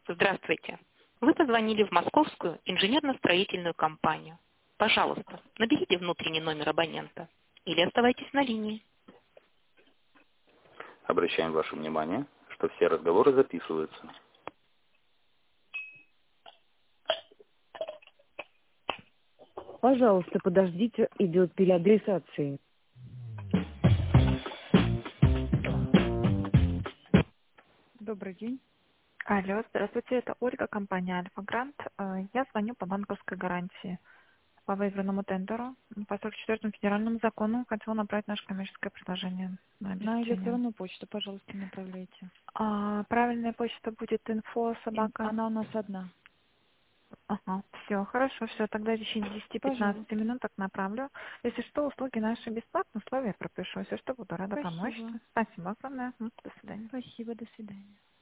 Здравствуйте. Вы позвонили в Московскую инженерно-строительную компанию. Пожалуйста, наберите внутренний номер абонента или оставайтесь на линии. Обращаем ваше внимание, что все разговоры записываются. Пожалуйста, подождите, идет переадресация. Добрый день. Алло, здравствуйте, это Ольга, компания Альфа Грант. Я звоню по банковской гарантии по выигранному тендеру. По 44-му федеральному закону хотела направить наше коммерческое предложение на На обеспечение. электронную почту, пожалуйста, направляйте. Правильная почта будет info собака. Она у нас одна. Ага, все, хорошо, все, тогда в течение 10-15 Пожалуйста. минут так направлю. Если что, услуги наши бесплатные, условия пропишу. Если что, буду рада помочь. Спасибо. Спасибо огромное. До свидания. Спасибо, до свидания.